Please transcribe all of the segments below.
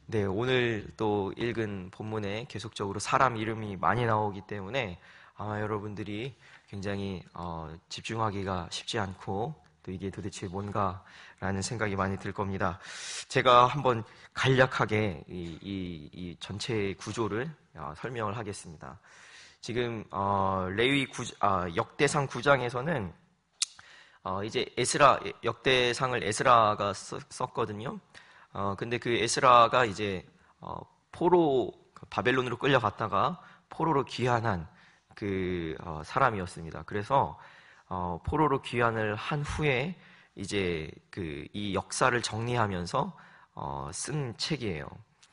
네, 오늘 또 읽은 본문에 계속적으로 사람 이름이 많이 나오기 때문에 아마 여러분들이 굉장히 집중하기가 쉽지 않고 또 이게 도대체 뭔가라는 생각이 많이 들 겁니다. 제가 한번 간략하게 이 전체 구조를 설명을 하겠습니다. 지금 역대상 9장에서는 이제 역대상을 에스라가 썼거든요. 근데 그 에스라가 이제 바벨론으로 끌려갔다가 포로로 귀환한 그 사람이었습니다. 그래서 포로로 귀환을 한 후에 이제 이 역사를 정리하면서 쓴 책이에요.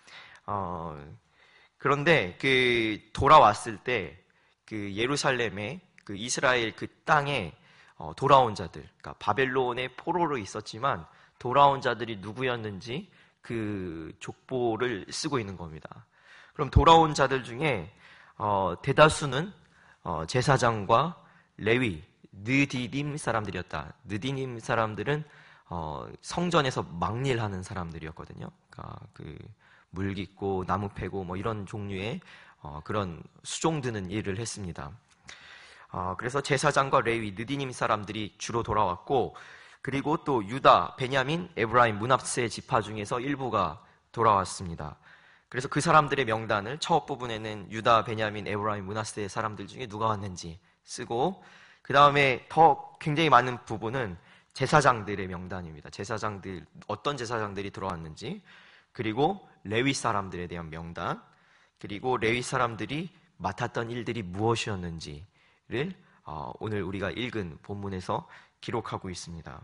그런데 돌아왔을 때 예루살렘에 이스라엘 땅에 돌아온 자들, 그러니까 바벨론의 포로로 있었지만 돌아온 자들이 누구였는지 그 족보를 쓰고 있는 겁니다. 그럼 돌아온 자들 중에 대다수는 제사장과 레위, 느디님 사람들이었다. 느디님 사람들은 성전에서 막일하는 사람들이었거든요. 그러니까 물 깃고 나무 패고 뭐 이런 종류의 그런 수종 드는 일을 했습니다. 그래서 제사장과 레위, 느디님 사람들이 주로 돌아왔고, 그리고 또 유다, 베냐민, 에브라임, 므낫세 지파 중에서 일부가 돌아왔습니다. 그래서 그 사람들의 명단을 첫 부분에는 유다, 베냐민, 에브라임, 므낫세 사람들 중에 누가 왔는지 쓰고, 그 다음에 더 굉장히 많은 부분은 제사장들의 명단입니다. 어떤 제사장들이 들어왔는지, 그리고 레위 사람들에 대한 명단, 그리고 레위 사람들이 맡았던 일들이 무엇이었는지를 오늘 우리가 읽은 본문에서 기록하고 있습니다.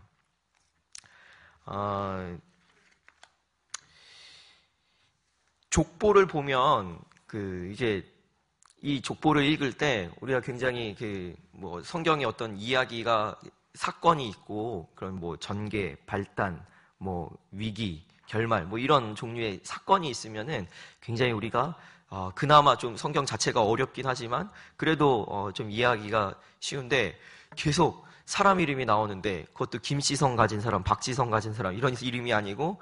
족보를 보면 이제 이 족보를 읽을 때 우리가 굉장히 성경에 어떤 이야기가 사건이 있고 그런 전개, 발단, 위기, 결말 이런 종류의 사건이 있으면은 굉장히 우리가 그나마 좀 성경 자체가 어렵긴 하지만 그래도 좀 이해하기가 쉬운데 계속 사람 이름이 나오는데 그것도 김씨성 가진 사람, 박지성 가진 사람 이런 이름이 아니고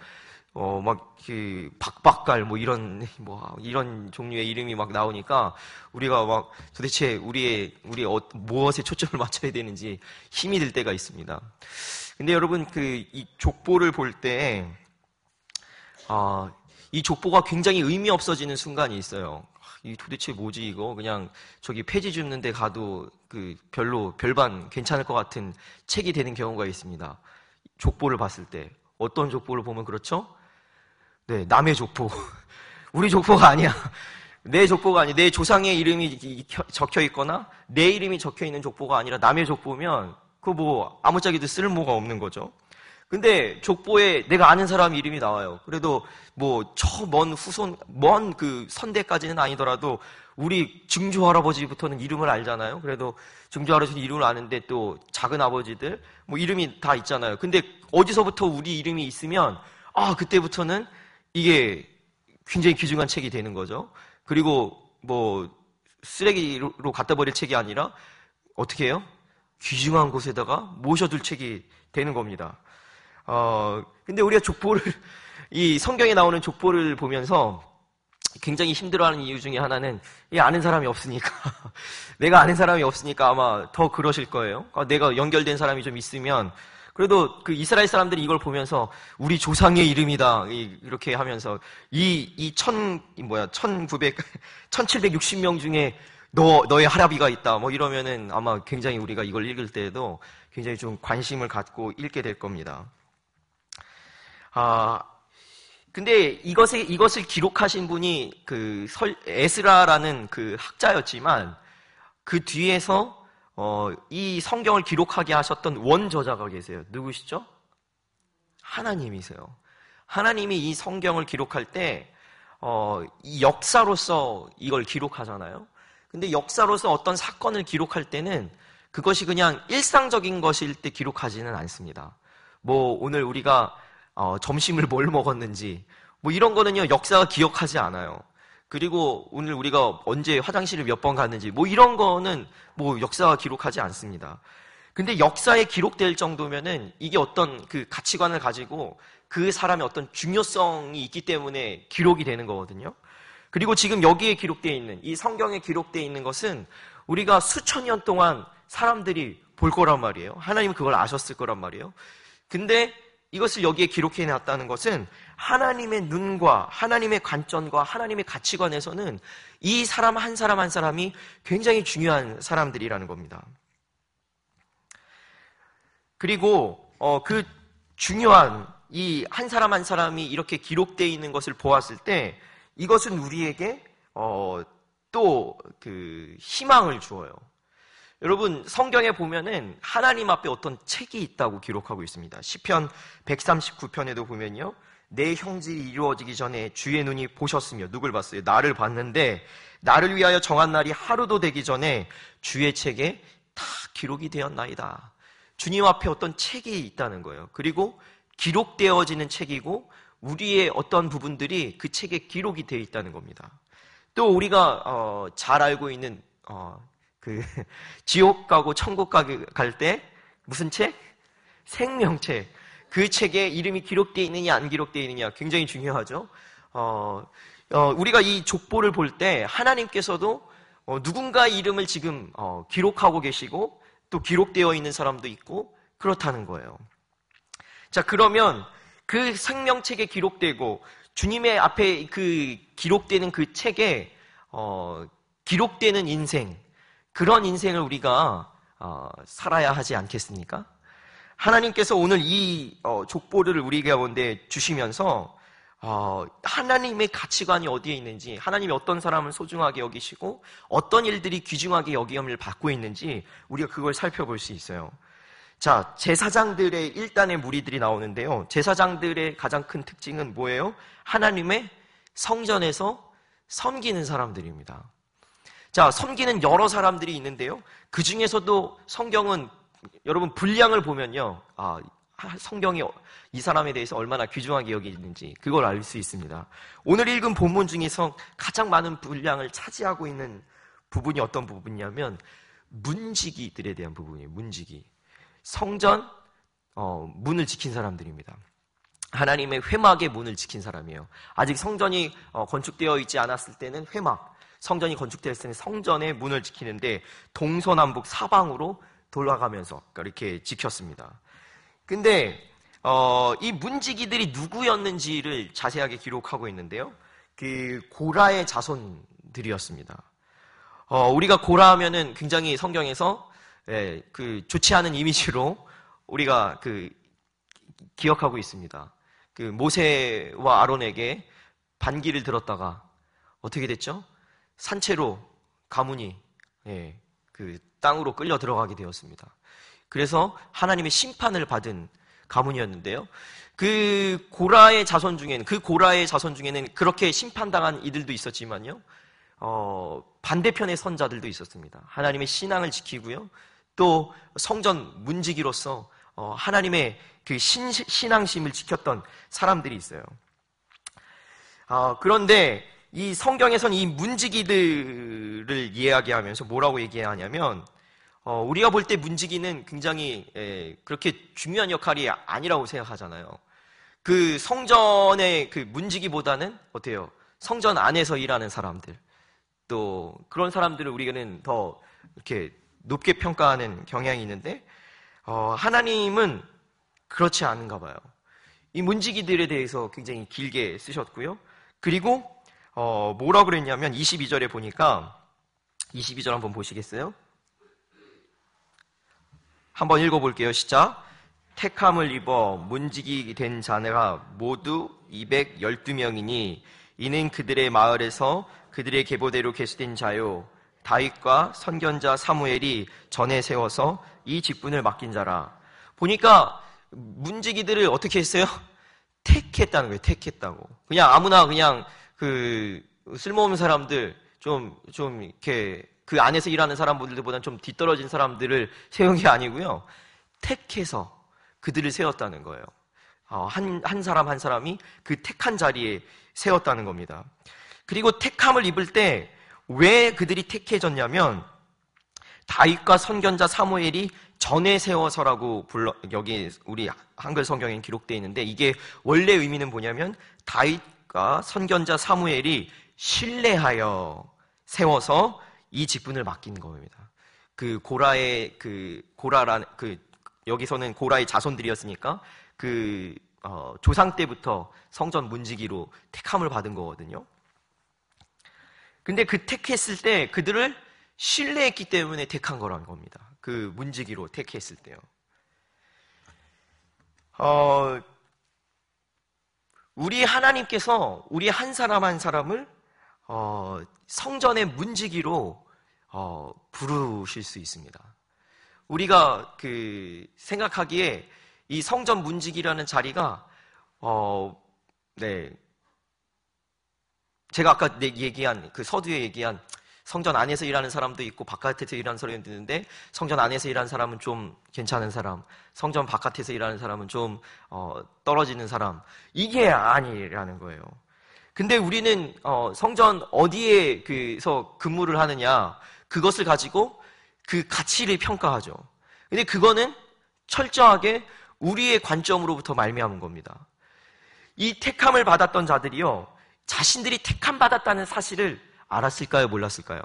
박박갈 이런 종류의 이름이 막 나오니까 우리가 도대체 우리 무엇에 초점을 맞춰야 되는지 힘이 들 때가 있습니다. 근데 여러분 이 족보를 볼 때 이 족보가 굉장히 의미 없어지는 순간이 있어요. 이 도대체 뭐지 이거? 그냥 저기 폐지 줍는 데 가도 별반 괜찮을 것 같은 책이 되는 경우가 있습니다. 족보를 봤을 때. 어떤 족보를 보면 그렇죠? 네, 남의 족보. 우리 족보가 아니야. 내 족보가 아니야. 내 조상의 이름이 적혀 있거나 내 이름이 적혀 있는 족보가 아니라 남의 족보면 아무짝에도 쓸모가 없는 거죠. 근데 족보에 내가 아는 사람 이름이 나와요. 그래도 저 먼 후손, 먼 선대까지는 아니더라도 우리 증조 할아버지부터는 이름을 알잖아요. 그래도 증조 할아버지 이름을 아는데 또 작은 아버지들 이름이 다 있잖아요. 근데 어디서부터 우리 이름이 있으면 그때부터는 이게 굉장히 귀중한 책이 되는 거죠. 그리고 쓰레기로 갖다 버릴 책이 아니라 어떻게 해요? 귀중한 곳에다가 모셔둘 책이 되는 겁니다. 근데 우리가 이 성경에 나오는 족보를 보면서 굉장히 힘들어하는 이유 중에 하나는 아는 사람이 없으니까 내가 아는 사람이 없으니까 아마 더 그러실 거예요. 내가 연결된 사람이 좀 있으면 그래도 이스라엘 사람들이 이걸 보면서 우리 조상의 이름이다 이렇게 하면서 1760명 중에 너의 할아비가 있다 이러면은 아마 굉장히 우리가 이걸 읽을 때에도 굉장히 좀 관심을 갖고 읽게 될 겁니다. 근데 이것을 기록하신 분이 에스라라는 학자였지만 그 뒤에서 이 성경을 기록하게 하셨던 원저자가 계세요. 누구시죠? 하나님이세요. 하나님이 이 성경을 기록할 때 이 역사로서 이걸 기록하잖아요. 근데 역사로서 어떤 사건을 기록할 때는 그것이 그냥 일상적인 것일 때 기록하지는 않습니다. 오늘 우리가 점심을 뭘 먹었는지 이런 거는요 역사가 기억하지 않아요. 그리고 오늘 우리가 언제 화장실을 몇 번 갔는지 이런 거는 역사가 기록하지 않습니다. 근데 역사에 기록될 정도면은 이게 어떤 가치관을 가지고 그 사람의 어떤 중요성이 있기 때문에 기록이 되는 거거든요. 그리고 지금 여기에 기록되어 있는, 이 성경에 기록되어 있는 것은 우리가 수천 년 동안 사람들이 볼 거란 말이에요. 하나님은 그걸 아셨을 거란 말이에요. 근데 이것을 여기에 기록해 놨다는 것은 하나님의 눈과 하나님의 관점과 하나님의 가치관에서는 이 사람 한 사람 한 사람이 굉장히 중요한 사람들이라는 겁니다. 그리고 그 중요한 이 한 사람 한 사람이 이렇게 기록되어 있는 것을 보았을 때 이것은 우리에게 또 그 희망을 주어요. 여러분, 성경에 보면은 하나님 앞에 어떤 책이 있다고 기록하고 있습니다. 시편 139편에도 보면요, 내 형질이 이루어지기 전에 주의 눈이 보셨으며, 누굴 봤어요? 나를 봤는데 나를 위하여 정한 날이 하루도 되기 전에 주의 책에 다 기록이 되었나이다. 주님 앞에 어떤 책이 있다는 거예요. 그리고 기록되어지는 책이고 우리의 어떤 부분들이 그 책에 기록이 되어 있다는 겁니다. 또 우리가 잘 알고 있는 지옥 가고 천국 갈 때 무슨 책? 생명책. 그 책에 이름이 기록되어 있느냐 안 기록되어 있느냐 굉장히 중요하죠. 우리가 이 족보를 볼 때 하나님께서도 누군가 이름을 지금 기록하고 계시고 또 기록되어 있는 사람도 있고 그렇다는 거예요. 자, 그러면 그 생명책에 기록되고 주님의 앞에 그 기록되는 그 책에 기록되는 인생, 그런 인생을 우리가 살아야 하지 않겠습니까? 하나님께서 오늘 이 족보를 우리 가운데 주시면서 하나님의 가치관이 어디에 있는지, 하나님이 어떤 사람을 소중하게 여기시고 어떤 일들이 귀중하게 여김을 받고 있는지 우리가 그걸 살펴볼 수 있어요. 자, 제사장들의 1단의 무리들이 나오는데요, 제사장들의 가장 큰 특징은 뭐예요? 하나님의 성전에서 섬기는 사람들입니다. 자, 섬기는 여러 사람들이 있는데요, 그 중에서도 성경은 여러분 분량을 보면요, 성경이 이 사람에 대해서 얼마나 귀중하게 여기는지 그걸 알 수 있습니다. 오늘 읽은 본문 중에서 가장 많은 분량을 차지하고 있는 부분이 어떤 부분이냐면 문지기들에 대한 부분이에요. 문지기. 성전 문을 지킨 사람들입니다. 하나님의 회막의 문을 지킨 사람이에요. 아직 성전이 건축되어 있지 않았을 때는 회막, 성전이 건축되었을 때는 성전의 문을 지키는데 동서남북 사방으로 돌아가면서 이렇게 지켰습니다. 근데 이 문지기들이 누구였는지를 자세하게 기록하고 있는데요, 그 고라의 자손들이었습니다. 우리가 고라 하면은 굉장히 성경에서 그 좋지 않은 이미지로 우리가 기억하고 있습니다. 그 모세와 아론에게 반기를 들었다가 어떻게 됐죠? 산채로 가문이 그 땅으로 끌려 들어가게 되었습니다. 그래서 하나님의 심판을 받은 가문이었는데요, 그 고라의 자손 중에는 그렇게 심판당한 이들도 있었지만요, 반대편의 선자들도 있었습니다. 하나님의 신앙을 지키고요, 또 성전 문지기로서 하나님의 그 신앙심을 지켰던 사람들이 있어요. 그런데 이 성경에서는 이 문지기들을 이야기하면서 뭐라고 얘기하냐면, 우리가 볼 때 문지기는 굉장히 그렇게 중요한 역할이 아니라고 생각하잖아요. 그 성전의 그 문지기보다는 어때요? 성전 안에서 일하는 사람들, 또 그런 사람들을 우리는 더 이렇게 높게 평가하는 경향이 있는데, 하나님은 그렇지 않은가 봐요. 이 문지기들에 대해서 굉장히 길게 쓰셨고요. 그리고 뭐라고 그랬냐면 22절에 보니까, 22절 한번 보시겠어요? 한번 읽어볼게요. 시작. 택함을 입어 문지기 된 자네가 모두 212명이니 이는 그들의 마을에서 그들의 계보대로 계수된 자요, 다윗과 선견자 사무엘이 전에 세워서 이 직분을 맡긴 자라. 보니까 문지기들을 어떻게 했어요? 택했다는 거예요. 택했다고. 그냥 아무나 그냥 그 쓸모없는 사람들, 좀 이렇게 그 안에서 일하는 사람들보다는 좀 뒤떨어진 사람들을 세운 게 아니고요, 택해서 그들을 세웠다는 거예요. 한 사람 한 사람이 그 택한 자리에 세웠다는 겁니다. 그리고 택함을 입을 때 왜 그들이 택해졌냐면, 다윗과 선견자 사무엘이 전에 세워서라고 여기 우리 한글 성경에 기록되어 있는데, 이게 원래 의미는 뭐냐면 다윗과 선견자 사무엘이 신뢰하여 세워서 이 직분을 맡긴 겁니다. 여기서는 고라의 자손들이었으니까 조상 때부터 성전 문지기로 택함을 받은 거거든요. 근데 그 택했을 때 그들을 신뢰했기 때문에 택한 거라는 겁니다. 그 문지기로 택했을 때요. 우리 하나님께서 우리 한 사람 한 사람을 성전의 문지기로 부르실 수 있습니다. 우리가 생각하기에 이 성전 문지기라는 자리가 제가 아까 얘기한 서두에 얘기한 성전 안에서 일하는 사람도 있고 바깥에서 일하는 사람도 있는데, 성전 안에서 일하는 사람은 좀 괜찮은 사람, 성전 바깥에서 일하는 사람은 좀 떨어지는 사람, 이게 아니라는 거예요. 근데 우리는 성전 어디에서 근무를 하느냐, 그것을 가지고 그 가치를 평가하죠. 근데 그거는 철저하게 우리의 관점으로부터 말미암은 겁니다. 이 택함을 받았던 자들이요, 자신들이 택함 받았다는 사실을 알았을까요? 몰랐을까요?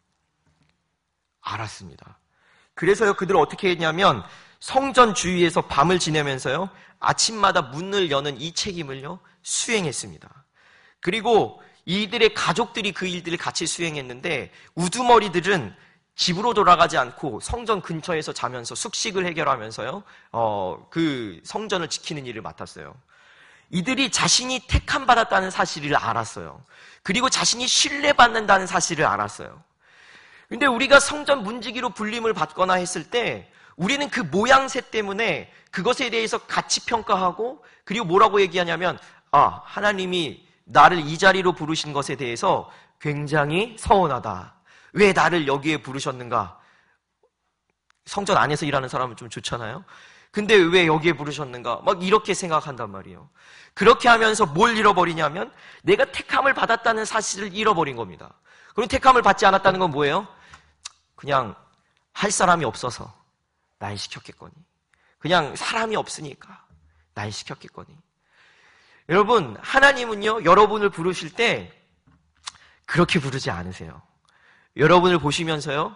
알았습니다. 그래서요, 그들은 어떻게 했냐면 성전 주위에서 밤을 지내면서요, 아침마다 문을 여는 이 책임을요 수행했습니다. 그리고 이들의 가족들이 그 일들을 같이 수행했는데, 우두머리들은 집으로 돌아가지 않고 성전 근처에서 자면서 숙식을 해결하면서요 그 성전을 지키는 일을 맡았어요. 이들이 자신이 택함 받았다는 사실을 알았어요. 그리고 자신이 신뢰받는다는 사실을 알았어요. 근데 우리가 성전 문지기로 불림을 받거나 했을 때 우리는 그 모양새 때문에 그것에 대해서 가치 평가하고, 그리고 뭐라고 얘기하냐면, 하나님이 나를 이 자리로 부르신 것에 대해서 굉장히 서운하다. 왜 나를 여기에 부르셨는가? 성전 안에서 일하는 사람은 좀 좋잖아요. 근데 왜 여기에 부르셨는가? 막 이렇게 생각한단 말이에요. 그렇게 하면서 뭘 잃어버리냐면 내가 택함을 받았다는 사실을 잃어버린 겁니다. 그럼 택함을 받지 않았다는 건 뭐예요? 그냥 할 사람이 없어서 날 시켰겠거니. 그냥 사람이 없으니까 날 시켰겠거니. 여러분, 하나님은요, 여러분을 부르실 때 그렇게 부르지 않으세요. 여러분을 보시면서요,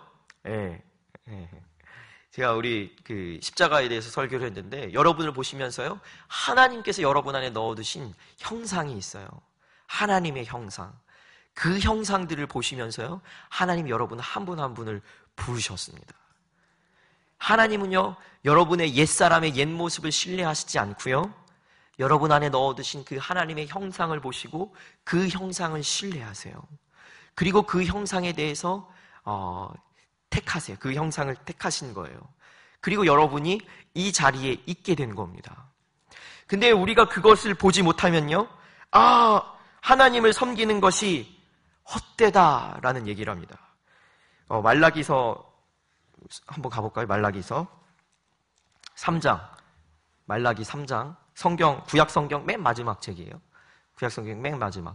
제가 우리 십자가에 대해서 설교를 했는데, 여러분을 보시면서요, 하나님께서 여러분 안에 넣어두신 형상이 있어요. 하나님의 형상. 그 형상들을 보시면서요, 하나님 여러분 한 분 한 분을 부르셨습니다. 하나님은요, 여러분의 옛사람의 옛 모습을 신뢰하시지 않고요, 여러분 안에 넣어두신 그 하나님의 형상을 보시고 그 형상을 신뢰하세요. 그리고 그 형상에 대해서 택하세요. 그 형상을 택하신 거예요. 그리고 여러분이 이 자리에 있게 된 겁니다. 근데 우리가 그것을 보지 못하면요, 하나님을 섬기는 것이 헛되다라는 얘기를 합니다. 말라기서 한번 가볼까요? 말라기서 3장. 말라기 3장. 구약 성경 맨 마지막 책이에요. 구약 성경 맨 마지막.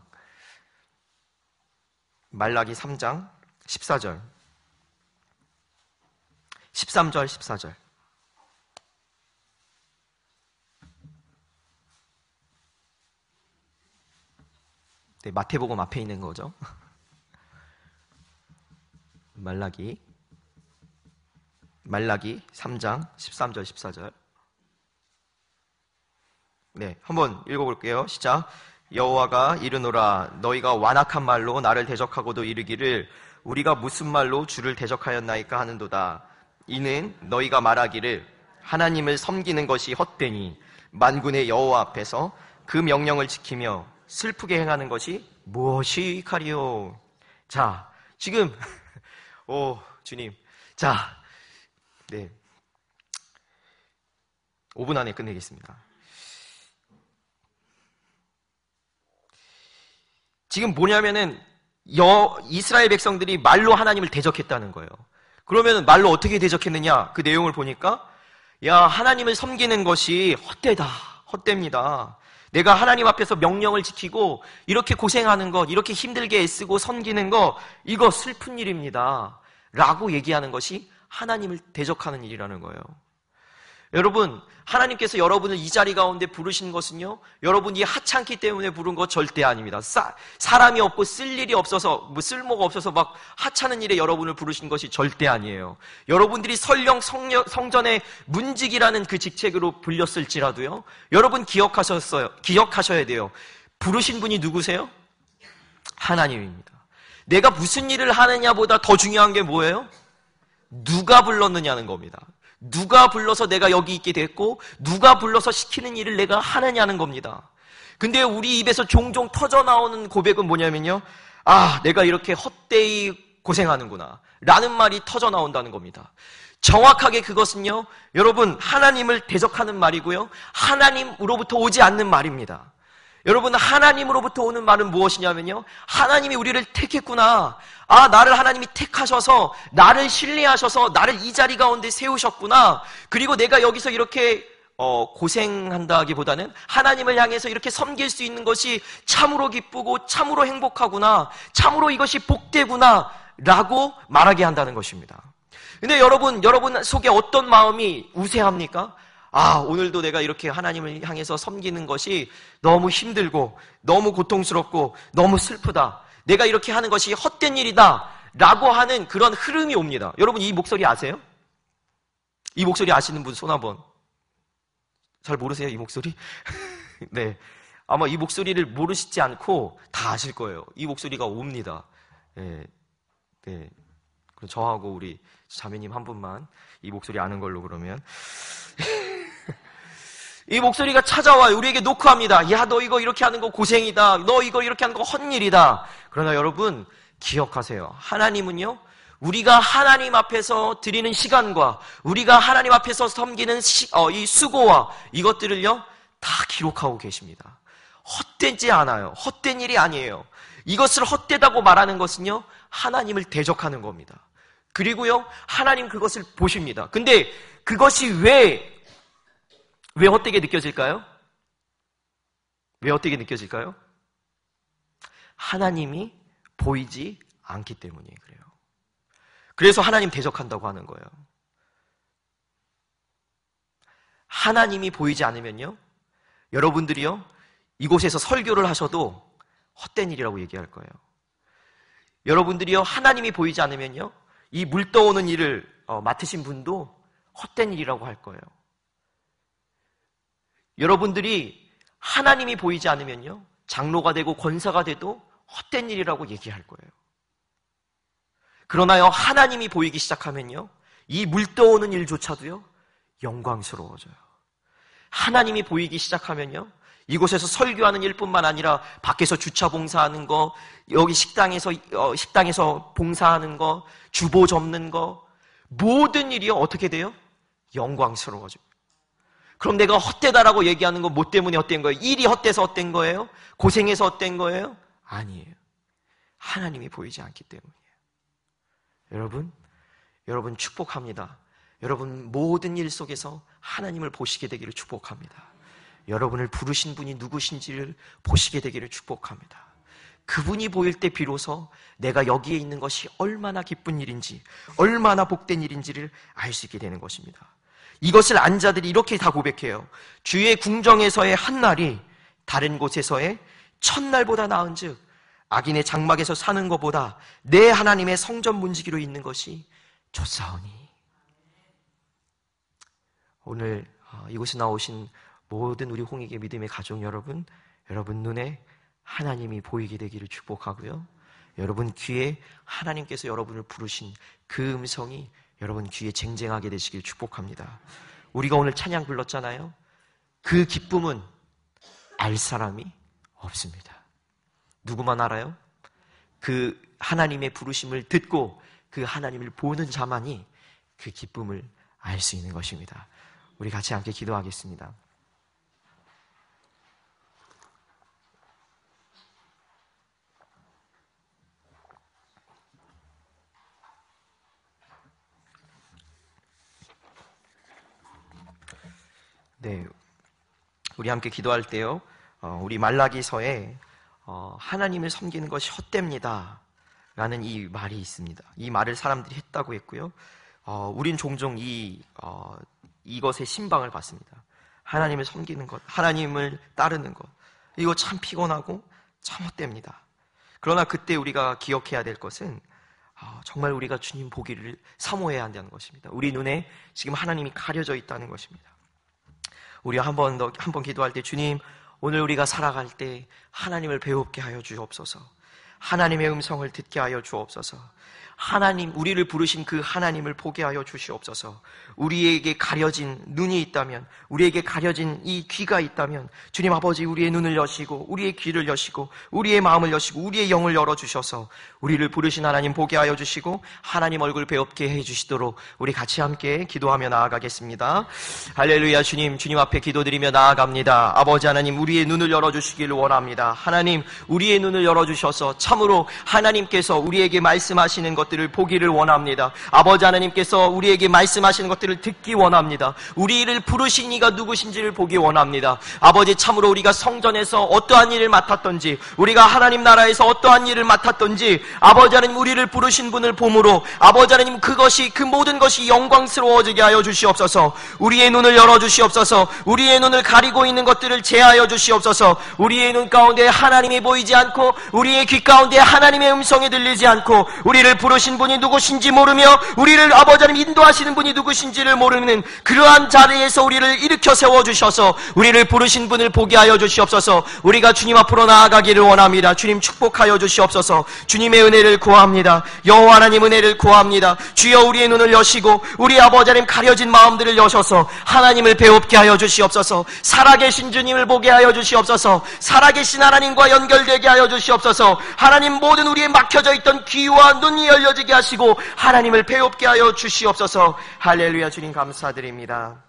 말라기 3장 14절. 13절, 14절. 네, 마태복음 앞에 있는 거죠. 말라기 3장 13절, 14절. 네, 한번 읽어볼게요. 시작. 여호와가 이르노라, 너희가 완악한 말로 나를 대적하고도 이르기를 우리가 무슨 말로 주를 대적하였나이까 하는도다. 이는 너희가 말하기를 하나님을 섬기는 것이 헛되니 만군의 여호와 앞에서 그 명령을 지키며 슬프게 행하는 것이 무엇이카리요. 자, 지금 주님, 자, 네, 5분 안에 끝내겠습니다. 지금 뭐냐면은 이스라엘 백성들이 말로 하나님을 대적했다는 거예요. 그러면 말로 어떻게 대적했느냐? 그 내용을 보니까, 하나님을 섬기는 것이 헛됩니다. 내가 하나님 앞에서 명령을 지키고 이렇게 고생하는 것, 이렇게 힘들게 애쓰고 섬기는 것, 이거 슬픈 일입니다. 라고 얘기하는 것이 하나님을 대적하는 일이라는 거예요. 여러분, 하나님께서 여러분을 이 자리 가운데 부르신 것은요, 여러분이 하찮기 때문에 부른 것 절대 아닙니다. 사람이 없고 쓸 일이 없어서, 쓸모가 없어서 막 하찮은 일에 여러분을 부르신 것이 절대 아니에요. 여러분들이 설령 성전의 문직이라는 그 직책으로 불렸을지라도요, 여러분 기억하셔야 돼요. 부르신 분이 누구세요? 하나님입니다. 내가 무슨 일을 하느냐보다 더 중요한 게 뭐예요? 누가 불렀느냐는 겁니다. 누가 불러서 내가 여기 있게 됐고 누가 불러서 시키는 일을 내가 하느냐는 겁니다. 근데 우리 입에서 종종 터져나오는 고백은 뭐냐면요, 내가 이렇게 헛되이 고생하는구나 라는 말이 터져나온다는 겁니다. 정확하게 그것은요, 여러분, 하나님을 대적하는 말이고요, 하나님으로부터 오지 않는 말입니다. 여러분, 하나님으로부터 오는 말은 무엇이냐면요, 하나님이 우리를 택했구나, 나를 하나님이 택하셔서 나를 신뢰하셔서 나를 이 자리 가운데 세우셨구나, 그리고 내가 여기서 이렇게 고생한다기보다는 하나님을 향해서 이렇게 섬길 수 있는 것이 참으로 기쁘고 참으로 행복하구나, 참으로 이것이 복되구나 라고 말하게 한다는 것입니다. 근데 여러분 속에 어떤 마음이 우세합니까? 오늘도 내가 이렇게 하나님을 향해서 섬기는 것이 너무 힘들고 너무 고통스럽고 너무 슬프다, 내가 이렇게 하는 것이 헛된 일이다 라고 하는 그런 흐름이 옵니다. 여러분, 이 목소리 아세요? 이 목소리 아시는 분 손 한번. 잘 모르세요, 이 목소리? 네, 아마 이 목소리를 모르시지 않고 다 아실 거예요. 이 목소리가 옵니다. 네. 그럼 저하고 우리 자매님 한 분만 이 목소리 아는 걸로 그러면. 이 목소리가 찾아와요. 우리에게 노크합니다. 야, 너 이거 이렇게 하는 거 고생이다. 너 이거 이렇게 하는 거 헛일이다. 그러나 여러분, 기억하세요. 하나님은요, 우리가 하나님 앞에서 드리는 시간과 우리가 하나님 앞에서 섬기는 이 수고와 이것들을요, 다 기록하고 계십니다. 헛되지 않아요. 헛된 일이 아니에요. 이것을 헛되다고 말하는 것은요, 하나님을 대적하는 겁니다. 그리고요, 하나님 그것을 보십니다. 근데 그것이 왜 헛되게 느껴질까요? 왜 헛되게 느껴질까요? 하나님이 보이지 않기 때문이에요. 그래요. 그래서 하나님 대적한다고 하는 거예요. 하나님이 보이지 않으면요, 여러분들이요, 이곳에서 설교를 하셔도 헛된 일이라고 얘기할 거예요. 여러분들이요, 하나님이 보이지 않으면요, 이 물 떠오는 일을 맡으신 분도 헛된 일이라고 할 거예요. 여러분들이 하나님이 보이지 않으면요, 장로가 되고 권사가 돼도 헛된 일이라고 얘기할 거예요. 그러나요, 하나님이 보이기 시작하면요, 이 물 떠오는 일조차도요, 영광스러워져요. 하나님이 보이기 시작하면요, 이곳에서 설교하는 일뿐만 아니라 밖에서 주차 봉사하는 거, 여기 식당에서 봉사하는 거, 주보 접는 거, 모든 일이요, 어떻게 돼요? 영광스러워져요. 그럼 내가 헛되다라고 얘기하는 건 뭐 때문에 헛된 거예요? 일이 헛돼서 헛된 거예요? 고생해서 헛된 거예요? 아니에요. 하나님이 보이지 않기 때문이에요. 여러분 축복합니다. 여러분 모든 일 속에서 하나님을 보시게 되기를 축복합니다. 여러분을 부르신 분이 누구신지를 보시게 되기를 축복합니다. 그분이 보일 때 비로소 내가 여기에 있는 것이 얼마나 기쁜 일인지, 얼마나 복된 일인지를 알 수 있게 되는 것입니다. 이것을 안 자들이 이렇게 다 고백해요. 주의 궁정에서의 한 날이 다른 곳에서의 첫날보다 나은즉 악인의 장막에서 사는 것보다 내 하나님의 성전 문지기로 있는 것이 좋사오니. 오늘 이곳에 나오신 모든 우리 홍익의 믿음의 가족 여러분 눈에 하나님이 보이게 되기를 축복하고요, 여러분 귀에 하나님께서 여러분을 부르신 그 음성이 여러분 귀에 쟁쟁하게 되시길 축복합니다. 우리가 오늘 찬양 불렀잖아요. 그 기쁨은 알 사람이 없습니다. 누구만 알아요? 그 하나님의 부르심을 듣고 그 하나님을 보는 자만이 그 기쁨을 알 수 있는 것입니다. 우리 같이 함께 기도하겠습니다. 네, 우리 함께 기도할 때요, 우리 말라기서에 하나님을 섬기는 것이 헛됩니다 라는 이 말이 있습니다. 이 말을 사람들이 했다고 했고요, 우린 종종 이것에 신방을 받습니다. 하나님을 섬기는 것, 하나님을 따르는 것, 이거 참 피곤하고 참 헛됩니다. 그러나 그때 우리가 기억해야 될 것은 정말 우리가 주님 보기를 사모해야 한다는 것입니다. 우리 눈에 지금 하나님이 가려져 있다는 것입니다. 우리가 한 번 기도할 때, 주님, 오늘 우리가 살아갈 때 하나님을 배웁게 하여 주옵소서. 하나님의 음성을 듣게 하여 주옵소서. 하나님, 우리를 부르신 그 하나님을 보게 하여 주시옵소서. 우리에게 가려진 눈이 있다면, 우리에게 가려진 이 귀가 있다면, 주님 아버지, 우리의 눈을 여시고, 우리의 귀를 여시고, 우리의 마음을 여시고, 우리의 영을 열어주셔서 우리를 부르신 하나님 보게 하여 주시고 하나님 얼굴 배웁게 해주시도록 우리 같이 함께 기도하며 나아가겠습니다. 할렐루야. 주님 앞에 기도드리며 나아갑니다. 아버지 하나님, 우리의 눈을 열어주시기를 원합니다. 하나님, 우리의 눈을 열어주셔서 참으로 하나님께서 우리에게 말씀하시는 것들을 보기를 원합니다. 아버지 하나님께서 우리에게 말씀하시는 것들을 듣기 원합니다. 우리를 부르신 이가 누구신지를 보기 원합니다. 아버지, 참으로 우리가 성전에서 어떠한 일을 맡았던지, 우리가 하나님 나라에서 어떠한 일을 맡았던지, 아버지 하나님, 우리를 부르신 분을 봄으로 아버지 하나님, 그 모든 것이 영광스러워지게 하여 주시옵소서. 우리의 눈을 열어주시옵소서. 우리의 눈을 가리고 있는 것들을 제하여 주시옵소서. 우리의 눈 가운데 하나님이 보이지 않고, 우리의 귀 가운데 하나님의 음성이 들리지 않고, 우리를 부르신 분이 누구신지 모르며, 우리를 아버지 하나님 인도하시는 분이 누구신지를 모르는 그러한 자리에서 우리를 일으켜 세워주셔서 우리를 부르신 분을 보게 하여 주시옵소서. 우리가 주님 앞으로 나아가기를 원합니다. 주님 축복하여 주시옵소서. 주님의 은혜를 구합니다. 여호와 하나님 은혜를 구합니다. 주여, 우리의 눈을 여시고 우리 아버지 하나님 가려진 마음들을 여셔서 하나님을 배웁게 하여 주시옵소서. 살아계신 주님을 보게 하여 주시옵소서. 살아계신 하나님과 연결되게 하여 주시옵소서. 하나님, 모든 우리의 막혀져 있던 귀와 눈이 열려지게 하시고 하나님을 배웁게 하여 주시옵소서. 할렐루야. 주님 감사드립니다.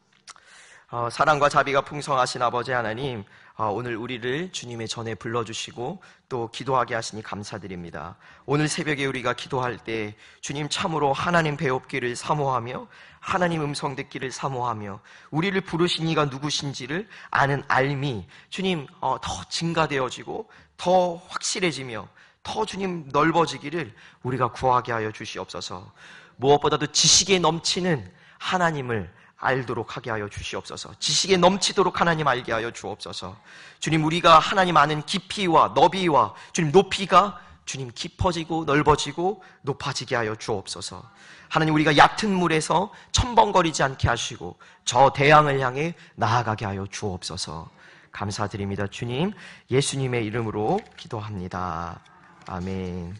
사랑과 자비가 풍성하신 아버지 하나님, 오늘 우리를 주님의 전에 불러주시고 또 기도하게 하시니 감사드립니다. 오늘 새벽에 우리가 기도할 때 주님, 참으로 하나님 배웁기를 사모하며 하나님 음성 듣기를 사모하며 우리를 부르신 이가 누구신지를 아는 알미, 주님, 더 증가되어지고 더 확실해지며 더 주님 넓어지기를 우리가 구하게 하여 주시옵소서. 무엇보다도 지식에 넘치는 하나님을 알도록 하게 하여 주시옵소서. 지식에 넘치도록 하나님 알게 하여 주옵소서. 주님, 우리가 하나님 아는 깊이와 너비와 주님 높이가 주님 깊어지고 넓어지고 높아지게 하여 주옵소서. 하나님, 우리가 얕은 물에서 첨벙거리지 않게 하시고 저 대양을 향해 나아가게 하여 주옵소서. 감사드립니다. 주님, 예수님의 이름으로 기도합니다. 아멘.